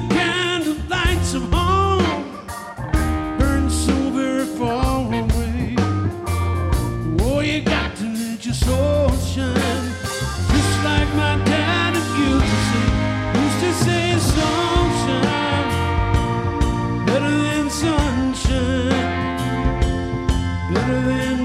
candle lights of home burn so very far away. Oh, you got to let your soul shine, just like my dad used to say. Used to say sunshine better than sunshine, better than